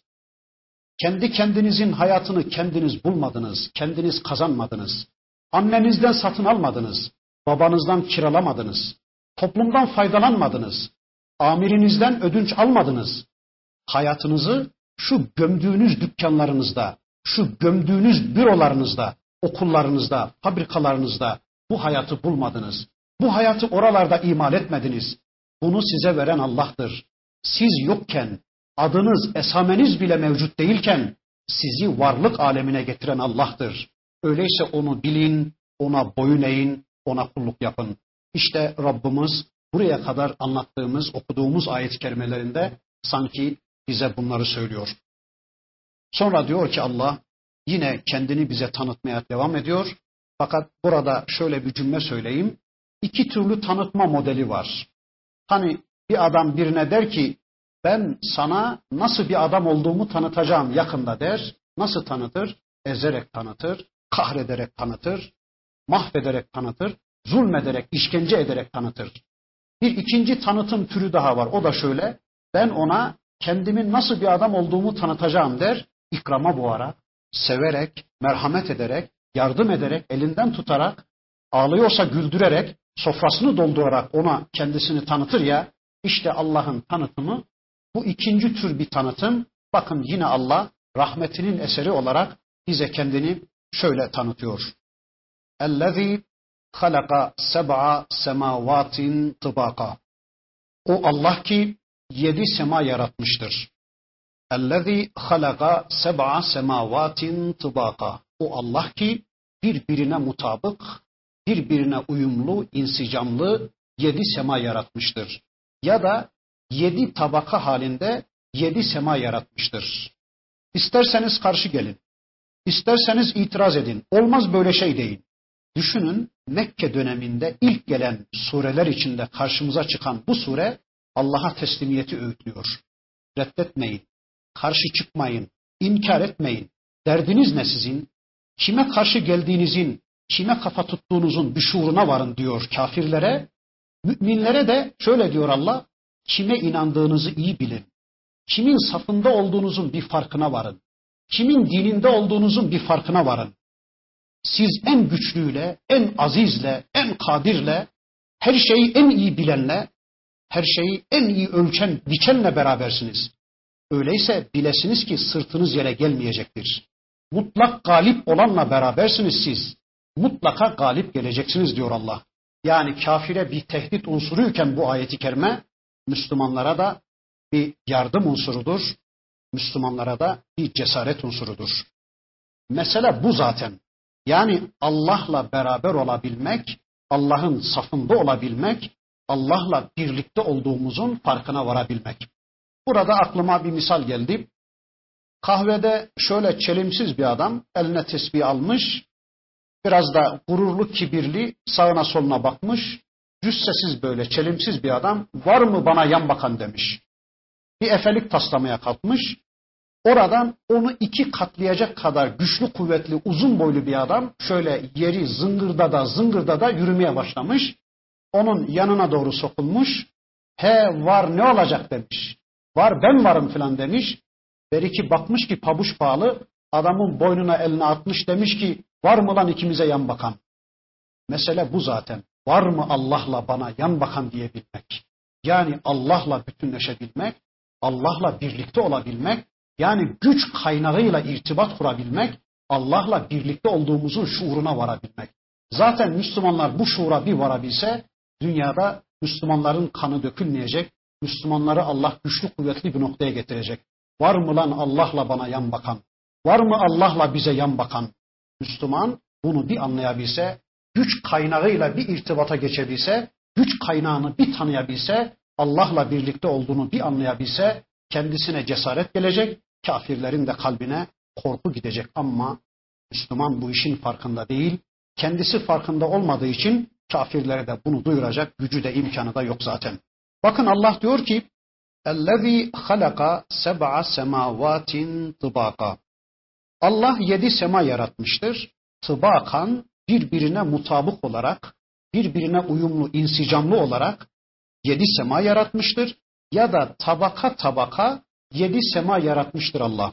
Kendi kendinizin hayatını kendiniz bulmadınız. Kendiniz kazanmadınız. Annenizden satın almadınız. Babanızdan kiralamadınız. Toplumdan faydalanmadınız. Amirinizden ödünç almadınız. Hayatınızı şu gömdüğünüz dükkanlarınızda, şu gömdüğünüz bürolarınızda, okullarınızda, fabrikalarınızda bu hayatı bulmadınız. Bu hayatı oralarda imal etmediniz. Bunu size veren Allah'tır. Siz yokken, adınız, esameniz bile mevcut değilken sizi varlık alemine getiren Allah'tır. Öyleyse onu bilin, ona boyun eğin, ona kulluk yapın. İşte Rabbimiz buraya kadar anlattığımız, okuduğumuz ayet-i kerimelerinde sanki bize bunları söylüyor. Sonra diyor ki Allah yine kendini bize tanıtmaya devam ediyor. Fakat burada şöyle bir cümle söyleyeyim. İki türlü tanıtma modeli var. Hani bir adam birine der ki ben sana nasıl bir adam olduğumu tanıtacağım yakında der. Nasıl tanıtır? Ezerek tanıtır, kahrederek tanıtır, mahvederek tanıtır, zulmederek, işkence ederek tanıtır. Bir ikinci tanıtım türü daha var. O da şöyle. Ben ona kendimin nasıl bir adam olduğumu tanıtacağım der. İkrama boğarak, severek, merhamet ederek, yardım ederek, elinden tutarak, ağlıyorsa güldürerek, sofrasını doldurarak ona kendisini tanıtır ya. İşte Allah'ın tanıtımı bu ikinci tür bir tanıtım. Bakın yine Allah rahmetinin eseri olarak bize kendini şöyle tanıtıyor. اَلَّذ۪ي خَلَقَ سَبْعَ سَمَاوَاتٍ طِبَاقًا O Allah ki 7 sema yaratmıştır. اَلَّذ۪ي خَلَقَ سَبْعَ سَمَاوَاتٍ طِبَاقًا. O Allah ki birbirine mutabık, birbirine uyumlu, insicamlı 7 sema yaratmıştır. Ya da 7 tabaka halinde 7 sema yaratmıştır. İsterseniz karşı gelin, isterseniz itiraz edin. Olmaz böyle şey değil. Düşünün, Mekke döneminde ilk gelen sureler içinde karşımıza çıkan bu sure Allah'a teslimiyeti öğütlüyor. Reddetmeyin, karşı çıkmayın, inkar etmeyin. Derdiniz ne sizin? Kime karşı geldiğinizin, kime kafa tuttuğunuzun bir şuuruna varın diyor kafirlere. Müminlere de şöyle diyor Allah, kime inandığınızı iyi bilin. Kimin safında olduğunuzun bir farkına varın. Kimin dininde olduğunuzun bir farkına varın. Siz en güçlüyle, en azizle, en kadirle, her şeyi en iyi bilenle, her şeyi en iyi ölçen, biçenle berabersiniz. Öyleyse bilesiniz ki sırtınız yere gelmeyecektir. Mutlak galip olanla berabersiniz siz. Mutlaka galip geleceksiniz diyor Allah. Yani kafire bir tehdit unsuruyken bu ayeti kerime, Müslümanlara da bir yardım unsurudur. Müslümanlara da bir cesaret unsurudur. Mesele bu zaten. Yani Allah'la beraber olabilmek, Allah'ın safında olabilmek, Allah'la birlikte olduğumuzun farkına varabilmek. Burada aklıma bir misal geldi. Kahvede şöyle çelimsiz bir adam eline tesbih almış, biraz da gururlu, kibirli, sağına soluna bakmış, cüssesiz böyle çelimsiz bir adam, var mı bana yan bakan demiş. Bir efelik taslamaya kalkmış, oradan onu 2 katlayacak kadar güçlü, kuvvetli, uzun boylu bir adam şöyle yeri zıngırdada yürümeye başlamış. Onun yanına doğru sokulmuş, he var ne olacak demiş. Var ben varım filan demiş. Beriki bakmış ki pabuç pahalı, adamın boynuna elini atmış demiş ki var mı lan ikimize yan bakan. Mesele bu zaten. Var mı Allah'la bana yan bakan diyebilmek. Yani Allah'la bütünleşebilmek, Allah'la birlikte olabilmek, yani güç kaynağıyla irtibat kurabilmek, Allah'la birlikte olduğumuzun şuuruna varabilmek. Zaten Müslümanlar bu şuura bir varabilse, dünyada Müslümanların kanı dökülmeyecek, Müslümanları Allah güçlü kuvvetli bir noktaya getirecek. Var mı lan Allah'la bana yan bakan? Var mı Allah'la bize yan bakan? Müslüman bunu bir anlayabilse, güç kaynağıyla bir irtibata geçebilse, güç kaynağını bir tanıyabilse, Allah'la birlikte olduğunu bir anlayabilse, kendisine cesaret gelecek, kafirlerin de kalbine korku gidecek. Ama Müslüman bu işin farkında değil, kendisi farkında olmadığı için kafirlere de bunu duyuracak gücü de imkanı da yok zaten. Bakın Allah diyor ki, اَلَّذ۪ي خَلَقَ سَبْعَ سَمَاوَاتٍ طِبَاقًا. Allah 7 sema yaratmıştır. Tıbakan, birbirine mutabık olarak, birbirine uyumlu, insicamlı olarak 7 sema yaratmıştır. Ya da tabaka tabaka 7 sema yaratmıştır Allah.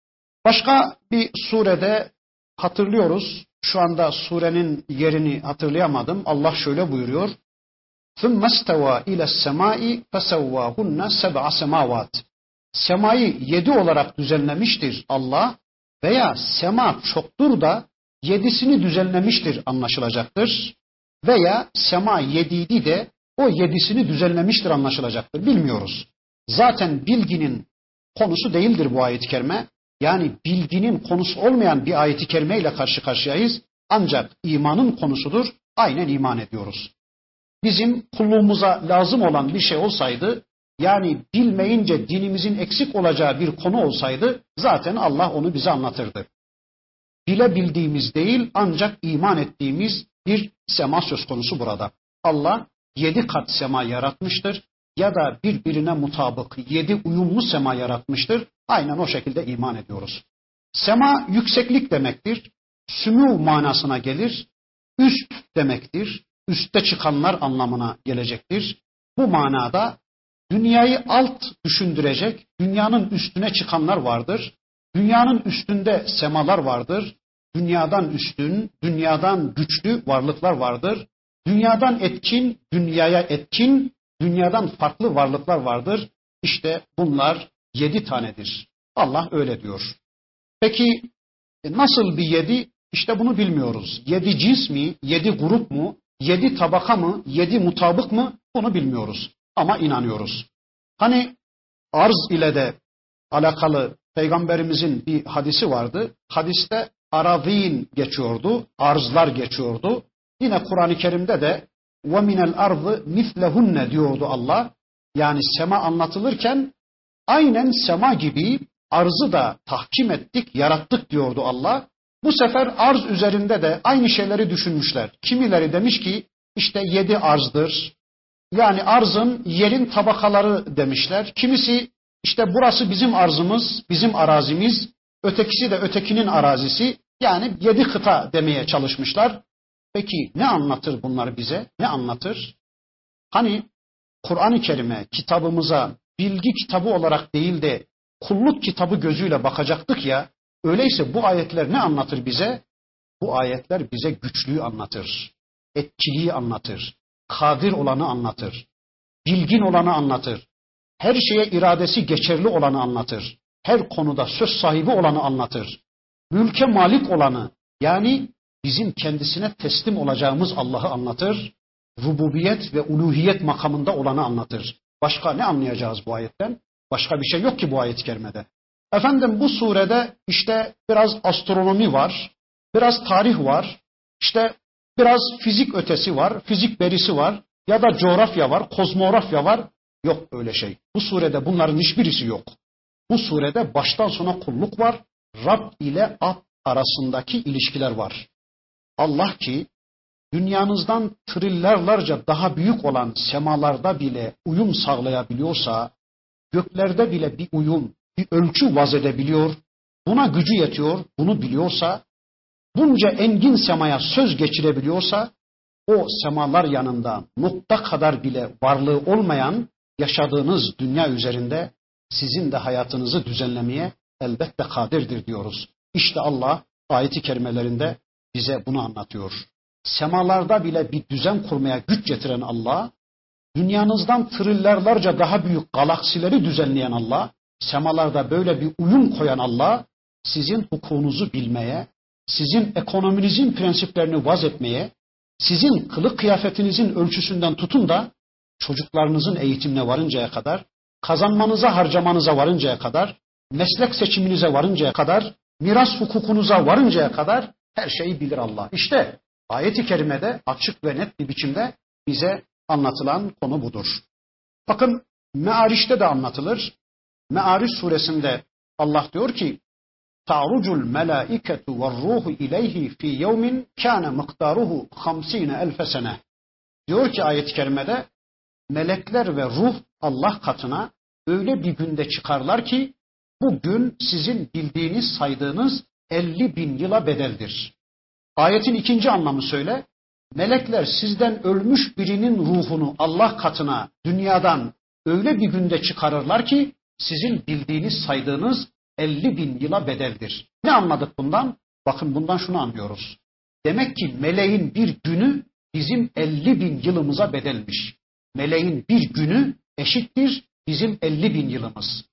Başka bir surede hatırlıyoruz. Şu anda surenin yerini hatırlayamadım. Allah şöyle buyuruyor. ثُمَّ اسْتَوَى اِلَى السَّمَاءِ فَسَوَّاهُنَّ سَبْعَ سَمَاوَاتٍ. Semayı 7 olarak düzenlemiştir Allah veya sema çoktur da 7'sini düzenlemiştir anlaşılacaktır. Veya sema 7'ydi de o 7'sini düzenlemiştir anlaşılacaktır. Bilmiyoruz. Zaten bilginin konusu değildir bu ayet-i kerime. Yani bilginin konusu olmayan bir ayet-i kerime ile karşı karşıyayız. Ancak imanın konusudur. Aynen iman ediyoruz. Bizim kulluğumuza lazım olan bir şey olsaydı, yani bilmeyince dinimizin eksik olacağı bir konu olsaydı, zaten Allah onu bize anlatırdı. Bilebildiğimiz değil, ancak iman ettiğimiz bir sema söz konusu burada. Allah 7 kat sema yaratmıştır ya da birbirine mutabık 7 uyumlu sema yaratmıştır. Aynen o şekilde iman ediyoruz. Sema yükseklik demektir. Sümû manasına gelir. Üst demektir. Üste çıkanlar anlamına gelecektir. Bu manada dünyayı alt düşündürecek, dünyanın üstüne çıkanlar vardır. Dünyanın üstünde semalar vardır. Dünyadan üstün, dünyadan güçlü varlıklar vardır. Dünyadan etkin, dünyaya etkin, dünyadan farklı varlıklar vardır. İşte bunlar 7 tanedir. Allah öyle diyor. Peki nasıl bir 7? İşte bunu bilmiyoruz. 7 cins mi, 7 grup mu, 7 tabaka mı, 7 mutabık mı? Bunu bilmiyoruz. ama inanıyoruz. Hani arz ile de alakalı Peygamberimizin bir hadisi vardı. Hadiste arazin geçiyordu, arzlar geçiyordu. Yine Kur'an-ı Kerim'de de وَمِنَ الْاَرْضِ مِثْلَهُنَّ diyordu Allah. Yani sema anlatılırken aynen sema gibi arzı da tahkim ettik, yarattık diyordu Allah. Bu sefer arz üzerinde de aynı şeyleri düşünmüşler. Kimileri demiş ki işte 7 arzdır. Yani arzın yerin tabakaları demişler. Kimisi işte burası bizim arzımız, bizim arazimiz, ötekisi de ötekinin arazisi. Yani 7 kıta demeye çalışmışlar. Peki ne anlatır bunlar bize? Ne anlatır? Hani Kur'an-ı Kerim'e, kitabımıza bilgi kitabı olarak değil de kulluk kitabı gözüyle bakacaktık ya, öyleyse bu ayetler ne anlatır bize? Bu ayetler bize güçlüğü anlatır, etkiliği anlatır, kadir olanı anlatır, bilgin olanı anlatır, her şeye iradesi geçerli olanı anlatır, her konuda söz sahibi olanı anlatır, mülke malik olanı, yani bizim kendisine teslim olacağımız Allah'ı anlatır, rububiyet ve uluhiyet makamında olanı anlatır. Başka ne anlayacağız bu ayetten? Başka bir şey yok ki bu ayet-i kerimede. Efendim bu surede işte biraz astronomi var, biraz tarih var, işte biraz fizik ötesi var, fizik berisi var ya da coğrafya var, kozmografya var. Yok öyle şey. Bu surede bunların hiçbirisi yok. Bu surede baştan sona kulluk var, Rab ile abd arasındaki ilişkiler var. Allah ki dünyanızdan trilyarlarca daha büyük olan semalarda bile uyum sağlayabiliyorsa, göklerde bile bir uyum, bir ölçü vaz edebiliyor, buna gücü yetiyor, bunu biliyorsa, bunca engin semaya söz geçirebiliyorsa, o semalar yanında nokta kadar bile varlığı olmayan yaşadığınız dünya üzerinde sizin de hayatınızı düzenlemeye elbette kadirdir diyoruz. İşte Allah ayet-i kerimelerinde bize bunu anlatıyor. Semalarda bile bir düzen kurmaya güç getiren Allah, dünyanızdan trilyarlarca daha büyük galaksileri düzenleyen Allah, semalarda böyle bir uyum koyan Allah, sizin hukukunuzu bilmeye, sizin ekonominizin prensiplerini vaz etmeye, sizin kılık kıyafetinizin ölçüsünden tutun da çocuklarınızın eğitimine varıncaya kadar, kazanmanıza harcamanıza varıncaya kadar, meslek seçiminize varıncaya kadar, miras hukukunuza varıncaya kadar her şeyi bilir Allah. İşte ayet-i kerimede açık ve net bir biçimde bize anlatılan konu budur. Bakın Me'ariş'te de anlatılır. Me'ariş suresinde Allah diyor ki ta'rucul melâiketu ve'r-ruhu ileyhi fî yevmin kâne miktaruhu 50.000 sene. Diyor ki ayet-i kerimede melekler ve ruh Allah katına öyle bir günde çıkarlar ki bu gün sizin bildiğiniz, saydığınız 50.000 yıla bedeldir. Ayetin ikinci anlamı söyle. Melekler sizden ölmüş birinin ruhunu Allah katına, dünyadan öyle bir günde çıkarırlar ki sizin bildiğiniz, saydığınız 50.000 yıla bedeldir. Ne anladık bundan? Bakın bundan şunu anlıyoruz. Demek ki meleğin bir günü bizim 50.000 yılımıza bedelmiş. Meleğin bir günü eşittir bizim 50.000 yılımız.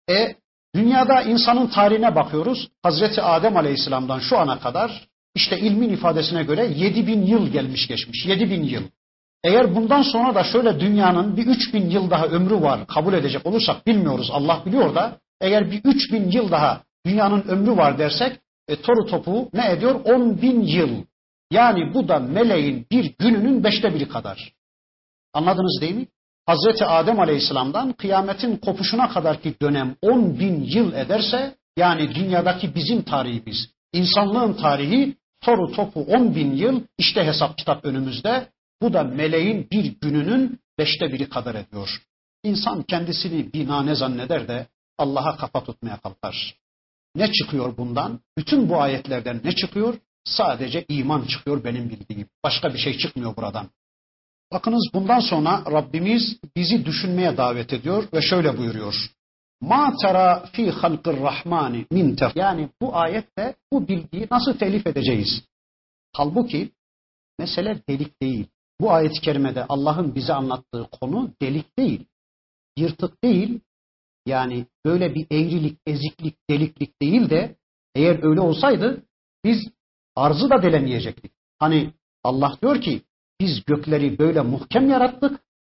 Dünyada insanın tarihine bakıyoruz. Hazreti Adem Aleyhisselam'dan şu ana kadar işte ilmin ifadesine göre 7.000 yıl gelmiş geçmiş. 7.000 yıl. Eğer bundan sonra da şöyle dünyanın bir 3.000 yıl daha ömrü var kabul edecek olursak bilmiyoruz. Allah biliyor da eğer bir 3.000 yıl daha dünyanın ömrü var dersek toru topu ne ediyor? 10.000 yıl. Yani bu da meleğin bir gününün 1/5 kadar. Anladınız değil mi? Hazreti Adem Aleyhisselam'dan kıyametin kopuşuna kadarki dönem 10.000 yıl ederse yani dünyadaki bizim tarihimiz, insanlığın tarihi toru topu 10.000 yıl işte hesap kitap önümüzde. Bu da meleğin bir gününün 1/5 kadar ediyor. İnsan kendisini binane zanneder de Allah'a kafa tutmaya kalkar. Ne çıkıyor bundan? Bütün bu ayetlerden ne çıkıyor? Sadece iman çıkıyor benim bildiğim. Başka bir şey çıkmıyor buradan. Bakınız bundan sonra Rabbimiz bizi düşünmeye davet ediyor ve şöyle buyuruyor. Ma tera fi halqir rahmani min tef. Yani bu ayette bu bilgiyi nasıl telif edeceğiz? Halbuki mesele delik değil. Bu ayet-i kerimede Allah'ın bize anlattığı konu delik değil. Yırtık değil. Yani böyle bir eğrilik, eziklik, deliklik değil de eğer öyle olsaydı biz arzı da delemeyecektik. Hani Allah diyor ki biz gökleri böyle muhkem yarattık.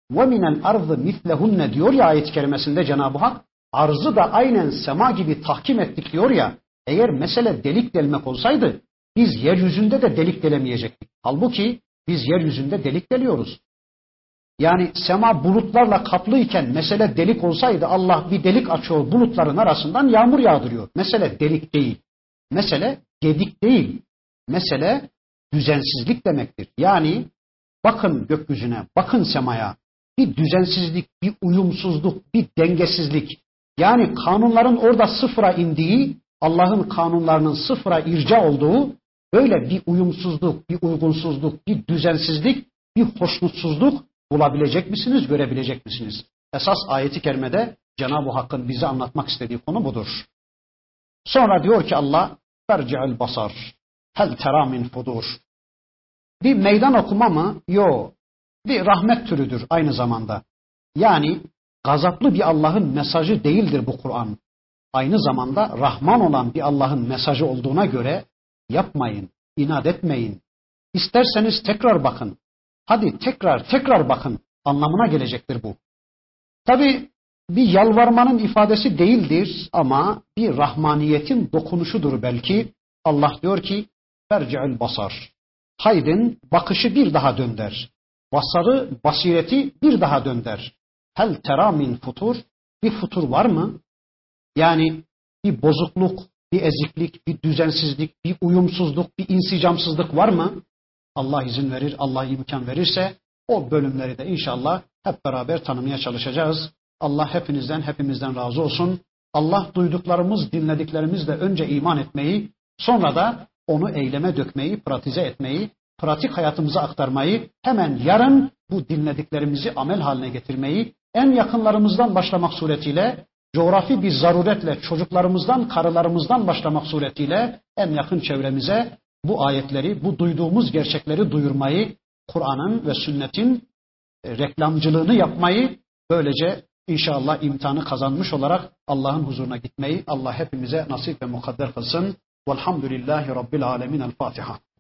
وَمِنَ الْاَرْضِ مِثْلَهُنَّ diyor ya ayet-i kerimesinde Cenab-ı Hak, arzı da aynen sema gibi tahkim ettik diyor ya, eğer mesele delik delmek olsaydı biz yeryüzünde de delik delemeyecektik. Halbuki biz yeryüzünde delik deliyoruz. Yani sema bulutlarla kaplıyken mesele delik olsaydı Allah bir delik açıyor, bulutların arasından yağmur yağdırıyor. Mesele delik değil. Mesele gedik değil. Mesele düzensizlik demektir. Yani bakın gökyüzüne, bakın semaya. Bir düzensizlik, bir uyumsuzluk, bir dengesizlik. Yani kanunların orada sıfıra indiği, Allah'ın kanunlarının sıfıra irca olduğu böyle bir uyumsuzluk, bir uygunsuzluk, bir düzensizlik, bir hoşnutsuzluk bulabilecek misiniz, görebilecek misiniz? Esas ayeti kerimede Cenab-ı Hakk'ın bize anlatmak istediği konu budur. Sonra diyor ki Allah, ferci'el basar, hel tera min fudur. Bir meydan okuma mı? Yok. Bir rahmet türüdür aynı zamanda. Yani gazaplı bir Allah'ın mesajı değildir bu Kur'an. Aynı zamanda Rahman olan bir Allah'ın mesajı olduğuna göre yapmayın, inat etmeyin. İsterseniz tekrar bakın. Hadi tekrar bakın anlamına gelecektir bu. Tabi bir yalvarmanın ifadesi değildir ama bir rahmaniyetin dokunuşudur belki. Allah diyor ki ferci'el basar. Haydin bakışı bir daha dönder. Basarı, basireti bir daha dönder. Hel tera min futur. Bir futur var mı? Yani bir bozukluk, bir eziklik, bir düzensizlik, bir uyumsuzluk, bir insicamsızlık var mı? Allah izin verir, Allah imkan verirse o bölümleri de inşallah hep beraber tanımaya çalışacağız. Allah hepimizden razı olsun. Allah duyduklarımız, dinlediklerimizle önce iman etmeyi, sonra da onu eyleme dökmeyi, pratize etmeyi, pratik hayatımıza aktarmayı, hemen yarın bu dinlediklerimizi amel haline getirmeyi, en yakınlarımızdan başlamak suretiyle, coğrafi bir zaruretle çocuklarımızdan, karılarımızdan başlamak suretiyle en yakın çevremize bu ayetleri, bu duyduğumuz gerçekleri duyurmayı, Kur'an'ın ve sünnetin reklamcılığını yapmayı, böylece inşallah imtihanı kazanmış olarak Allah'ın huzuruna gitmeyi Allah hepimize nasip ve mukadder kılsın. Velhamdülillahi Rabbil alemin. El Fatiha.